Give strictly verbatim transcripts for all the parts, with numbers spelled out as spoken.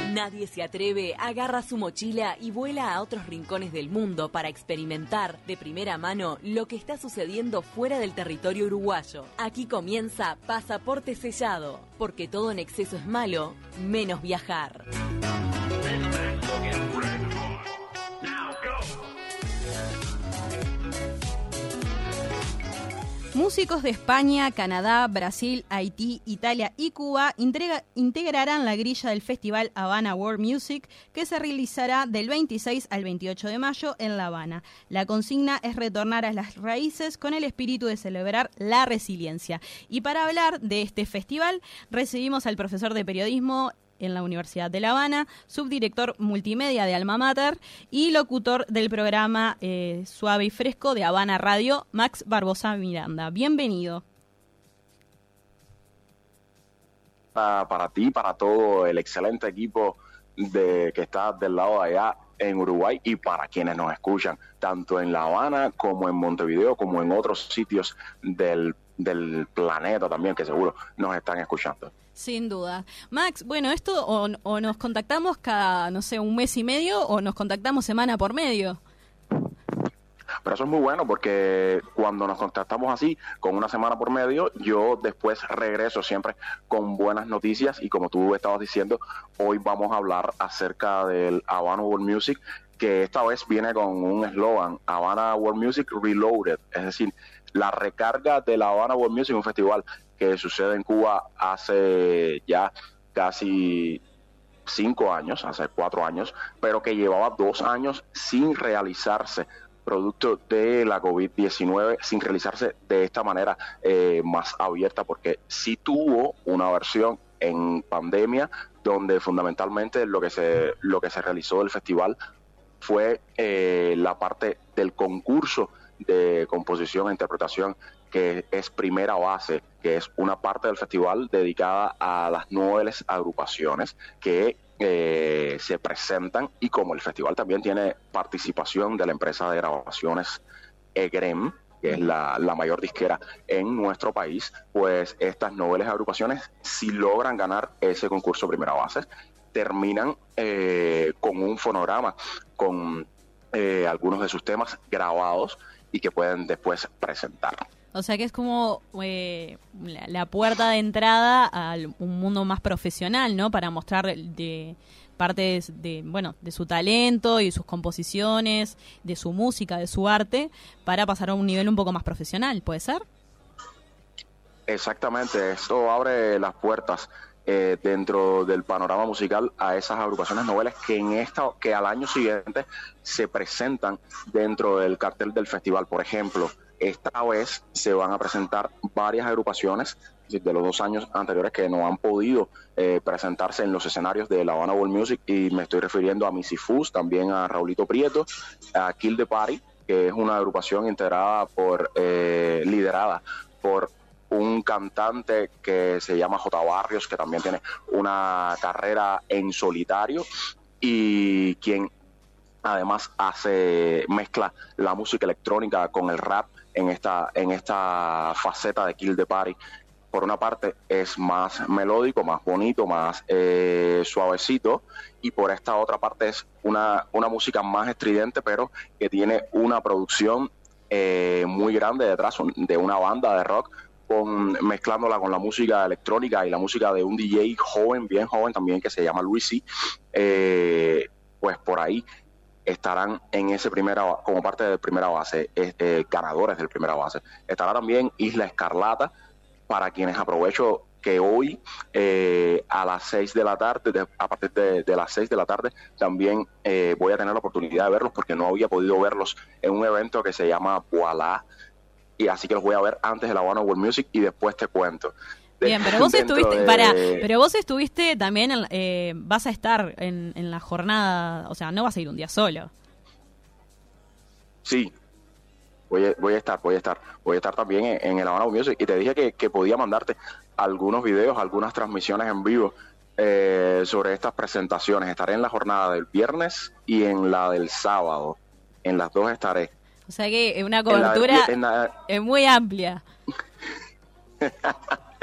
Nadie se atreve, agarra su mochila y vuela a otros rincones del mundo para experimentar de primera mano lo que está sucediendo fuera del territorio uruguayo. Aquí comienza Pasaporte Sellado, porque todo en exceso es malo, menos viajar. Músicos de España, Canadá, Brasil, Haití, Italia y Cuba integra- integrarán la grilla del Festival Havana World Music, que se realizará del veintiséis al veintiocho de mayo en La Habana. La consigna es retornar a las raíces con el espíritu de celebrar la resiliencia. Y para hablar de este festival, recibimos al profesor de periodismo en la Universidad de La Habana, subdirector multimedia de Alma Mater y locutor del programa eh, Suave y Fresco de Habana Radio, Max Barbosa Miranda. Bienvenido. Para, para ti, para todo el excelente equipo de que está del lado de allá en Uruguay y para quienes nos escuchan, tanto en La Habana como en Montevideo, como en otros sitios del, del planeta también, que seguro nos están escuchando. Sin duda. Max, bueno, esto o, o nos contactamos cada, no sé, un mes y medio o nos contactamos semana por medio. Pero eso es muy bueno porque cuando nos contactamos así, con una semana por medio, yo después regreso siempre con buenas noticias y como tú estabas diciendo, hoy vamos a hablar acerca del Havana World Music, que esta vez viene con un eslogan, Havana World Music Reloaded, es decir, la recarga de la Havana World Music, un festival que sucede en Cuba hace ya casi cinco años, hace cuatro años, pero que llevaba dos años sin realizarse, producto de la COVID diecinueve, sin realizarse de esta manera eh, más abierta, porque sí tuvo una versión en pandemia, donde fundamentalmente lo que se, lo que se realizó del festival fue eh, la parte del concurso de composición e interpretación, que es primera base, que es una parte del festival dedicada a las nobles agrupaciones que eh, se presentan, y como el festival también tiene participación de la empresa de grabaciones EGREM, que es la, la mayor disquera en nuestro país, pues estas nobles agrupaciones, si logran ganar ese concurso primera base, terminan eh, con un fonograma, con eh, algunos de sus temas grabados y que pueden después presentar. O sea que es como eh, la, la puerta de entrada a un mundo más profesional, ¿no? Para mostrar de parte de, de, bueno, de su talento y sus composiciones, de su música, de su arte, para pasar a un nivel un poco más profesional, ¿puede ser? Exactamente, esto abre las puertas eh, dentro del panorama musical a esas agrupaciones noveles que en esta, que al año siguiente se presentan dentro del cartel del festival. Por ejemplo, esta vez se van a presentar varias agrupaciones de los dos años anteriores que no han podido eh, presentarse en los escenarios de La Habana World Music, y me estoy refiriendo a Misifus, también a Raulito Prieto, a Kill the Party, que es una agrupación integrada por, eh, liderada por un cantante que se llama J. Barrios, que también tiene una carrera en solitario y quien además hace mezcla la música electrónica con el rap en esta en esta faceta de Kill the Party. Por una parte es más melódico, más bonito, más eh, suavecito, y por esta otra parte es una, una música más estridente, pero que tiene una producción eh, muy grande detrás de una banda de rock, con, mezclándola con la música electrónica y la música de un D J joven, bien joven también, que se llama Luisi. Eh, pues por ahí estarán en ese primera, como parte de primera base, eh, ganadores del primera base. Estará también Isla Escarlata, para quienes aprovecho que hoy eh, a las seis de la tarde, de, a partir de, de las seis de la tarde, también eh, voy a tener la oportunidad de verlos, porque no había podido verlos en un evento que se llama Voilà, y así que los voy a ver antes de la Havana World Music y después te cuento. Bien, pero vos estuviste, de... para, pero vos estuviste también, en, eh, vas a estar en, en la jornada, o sea, no vas a ir un día solo. Sí, voy a, voy a estar, voy a estar, voy a estar también en, en el Havana World Music, y te dije que, que podía mandarte algunos videos, algunas transmisiones en vivo eh, sobre estas presentaciones. Estaré en la jornada del viernes y en la del sábado, en las dos estaré. O sea que una cobertura en la, en la, es muy amplia.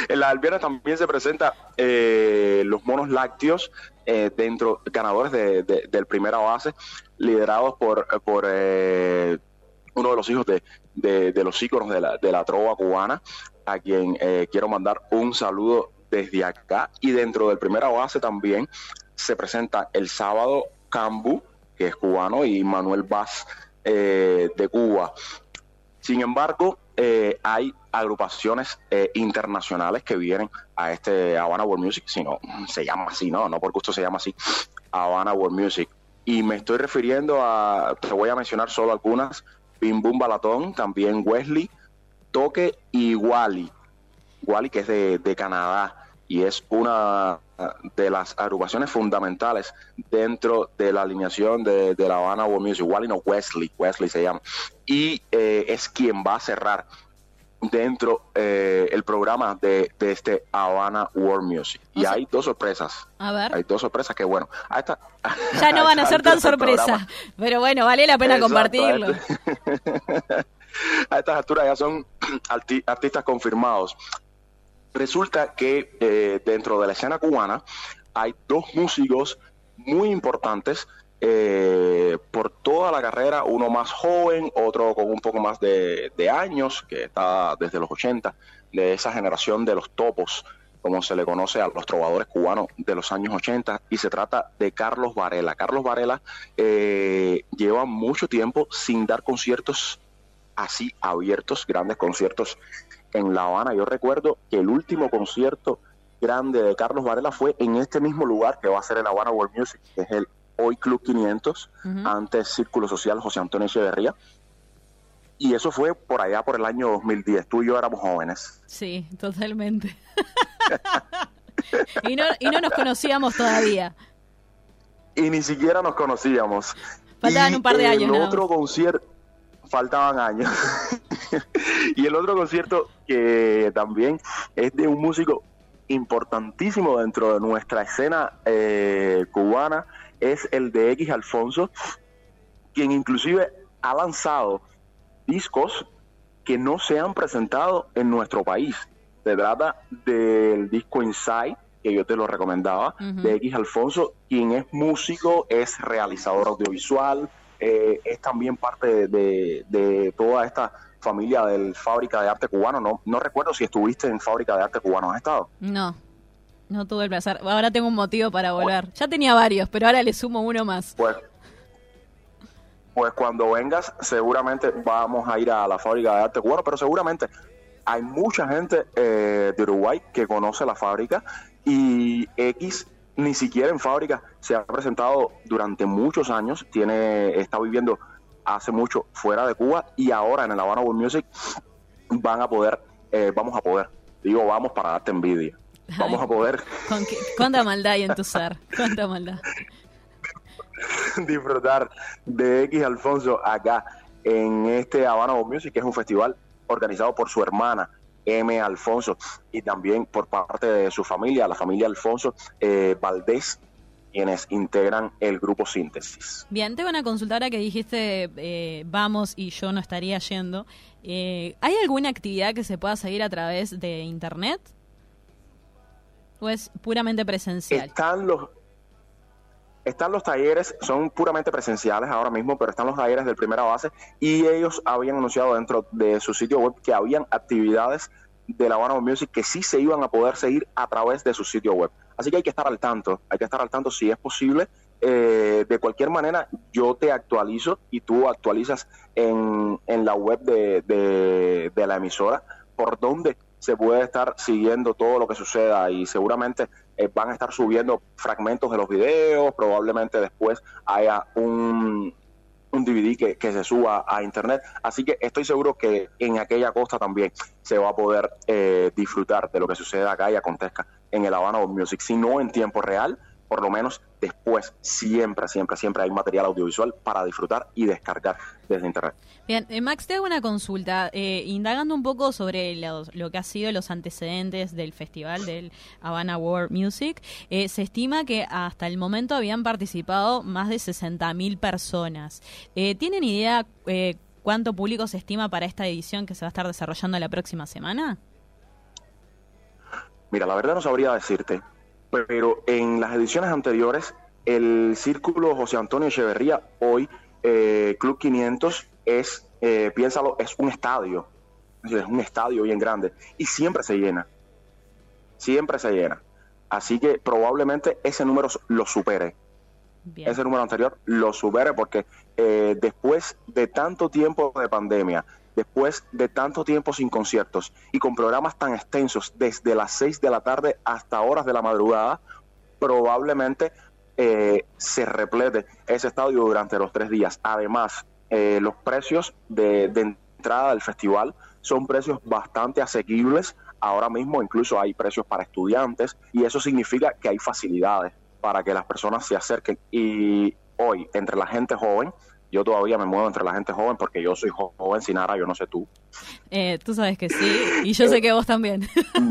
En la del viernes también se presenta eh, los monos lácteos, eh, dentro, ganadores de, de, del primera base, liderados por, por eh, uno de los hijos de, de, de los íconos de la, de la trova cubana, a quien eh, quiero mandar un saludo desde acá. Y dentro del primera base también se presenta el sábado Cambu, que es cubano, y Manuel Vaz, eh, de Cuba. Sin embargo, eh, hay agrupaciones eh, internacionales que vienen a este Havana World Music, si no, se llama así, no, no por gusto se llama así, Havana World Music. Y me estoy refiriendo a, te voy a mencionar solo algunas: Bim Bum Balatón, también Wesley, Toque y Wally. Wally, que es de, de Canadá, y es una de las agrupaciones fundamentales dentro de la alineación de, de la Havana World Music. Wally no, Wesley, Wesley se llama, y eh, es quien va a cerrar dentro eh, el programa de, de este Havana World Music. Y o sea, hay dos sorpresas. A ver. Hay dos sorpresas que, bueno, a esta, ya no van a ser tan sorpresas, pero bueno, vale la pena Exacto, compartirlo. A, este, a estas alturas ya son arti- artistas confirmados. Resulta que eh, dentro de la escena cubana hay dos músicos muy importantes, eh, por toda la carrera, uno más joven, otro con un poco más de, de años, que está desde los ochenta, de esa generación de los topos, como se le conoce a los trovadores cubanos de los años ochenta, y se trata de Carlos Varela. Carlos Varela eh, lleva mucho tiempo sin dar conciertos así abiertos, grandes conciertos en La Habana. Yo recuerdo que el último concierto grande de Carlos Varela fue en este mismo lugar que va a ser el Havana World Music, que es el hoy Club quinientos, uh-huh. antes Círculo Social José Antonio Echeverría, y eso fue por allá por el año dos mil diez. Tú y yo éramos jóvenes. Sí, totalmente. y, no, y no nos conocíamos todavía. Y ni siquiera nos conocíamos. Faltaban y un par de años. El otro concierto, faltaban años. Y el otro concierto que también es de un músico importantísimo dentro de nuestra escena eh, cubana es el de X Alfonso, quien inclusive ha lanzado discos que no se han presentado en nuestro país. Se trata del disco Inside, que yo te lo recomendaba, uh-huh. de X Alfonso, quien es músico, es realizador audiovisual, eh, es también parte de, de, de toda esta familia del Fábrica de Arte Cubano. No, no recuerdo si estuviste en Fábrica de Arte Cubano. ¿Has estado? No, no tuve el placer. Ahora tengo un motivo para volver. Bueno, ya tenía varios, pero ahora le sumo uno más. Pues, pues cuando vengas, seguramente vamos a ir a la Fábrica de Arte Cubano, pero seguramente hay mucha gente eh, de Uruguay que conoce la fábrica, y X ni siquiera en fábrica se ha presentado durante muchos años. Tiene, está viviendo hace mucho fuera de Cuba, y ahora en el Havana World Music van a poder, eh, vamos a poder, digo vamos para darte envidia, vamos Ay, a poder. ¿Con qué, cuánta maldad hay en tu ser? Cuánta maldad. Disfrutar de X Alfonso acá en este Havana World Music, que es un festival organizado por su hermana M. Alfonso, y también por parte de su familia, la familia Alfonso eh, Valdés, quienes integran el grupo Síntesis. Bien, te van a consultar a que dijiste eh, vamos y yo no estaría yendo. Eh, ¿Hay alguna actividad que se pueda seguir a través de internet? ¿O es puramente presencial? Están los, están los talleres, son puramente presenciales ahora mismo, pero están los talleres del Primera Base, y ellos habían anunciado dentro de su sitio web que habían actividades de la Havana Music que sí se iban a poder seguir a través de su sitio web. Así que hay que estar al tanto, hay que estar al tanto si es posible. Eh, de cualquier manera, yo te actualizo y tú actualizas en, en la web de, de, de la emisora por donde se puede estar siguiendo todo lo que suceda, y seguramente eh, van a estar subiendo fragmentos de los videos, probablemente después haya un, un D V D que, que se suba a internet, así que estoy seguro que en aquella costa también se va a poder eh, disfrutar de lo que suceda acá y acontezca en el Havana World Music, si no en tiempo real, por lo menos después siempre, siempre, siempre hay material audiovisual para disfrutar y descargar desde internet. Bien, eh, Max, te hago una consulta, eh, indagando un poco sobre los, lo que ha sido los antecedentes del festival del Havana World Music. Eh, se estima que hasta el momento habían participado más de sesenta mil personas. Eh, ¿Tienen idea eh, cuánto público se estima para esta edición que se va a estar desarrollando la próxima semana? Mira, la verdad no sabría decirte, pero en las ediciones anteriores, el Círculo José Antonio Echeverría, hoy eh, Club quinientos, es, eh, piénsalo, es un estadio, es un estadio bien grande, y siempre se llena, siempre se llena. Así que probablemente ese número lo supere. Bien. Ese número anterior lo supere porque eh, después de tanto tiempo de pandemia, después de tanto tiempo sin conciertos y con programas tan extensos desde las seis de la tarde hasta horas de la madrugada, probablemente eh, se replete ese estadio durante los tres días. Además, eh, los precios de, de entrada del festival son precios bastante asequibles. Ahora mismo incluso hay precios para estudiantes y eso significa que hay facilidades para que las personas se acerquen. Y hoy, entre la gente joven, yo todavía me muevo entre la gente joven porque yo soy joven, Sinara, yo no sé tú. Eh, tú sabes que sí, y yo sé que vos también.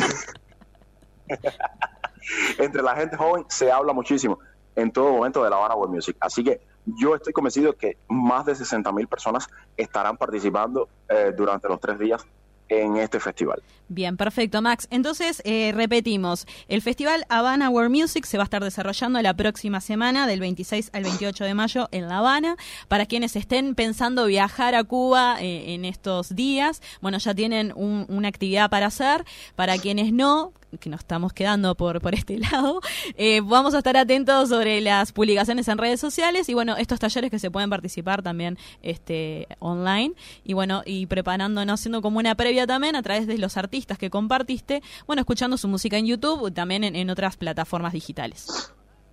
Entre la gente joven se habla muchísimo en todo momento de la Habana World Music. Así que yo estoy convencido que más de sesenta mil personas estarán participando eh, durante los tres días en este festival. Bien, perfecto, Max. Entonces, eh, repetimos, el Festival Habana World Music se va a estar desarrollando la próxima semana, del veintiséis al veintiocho de mayo, en La Habana. Para quienes estén pensando viajar a Cuba eh, en estos días, bueno, ya tienen un, una actividad para hacer. Para quienes no, que nos estamos quedando por, por este lado, eh, vamos a estar atentos sobre las publicaciones en redes sociales y bueno, estos talleres que se pueden participar también este online y bueno, y preparándonos, haciendo como una previa también a través de los artistas que compartiste, bueno, escuchando su música en YouTube, también en, en otras plataformas digitales.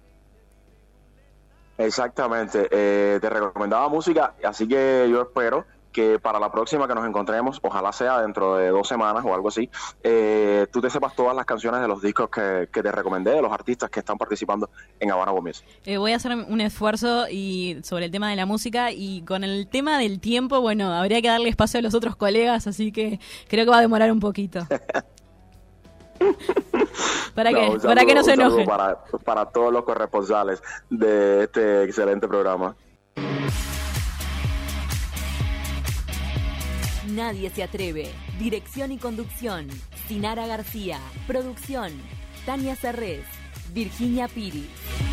Exactamente, eh, te recomendaba música, así que yo espero que para la próxima que nos encontremos, ojalá sea dentro de dos semanas o algo así, eh, tú te sepas todas las canciones de los discos que, que te recomendé, de los artistas que están participando en Habana World Music. Eh, voy a hacer un esfuerzo y sobre el tema de la música y con el tema del tiempo, bueno, habría que darle espacio a los otros colegas, así que creo que va a demorar un poquito. ¿Para no, qué? Saludo, Para que no se enojen. Para, para todos los corresponsales de este excelente programa. Nadie se atreve. Dirección y conducción, Sinara García. Producción, Tania Serrés, Virginia Piri.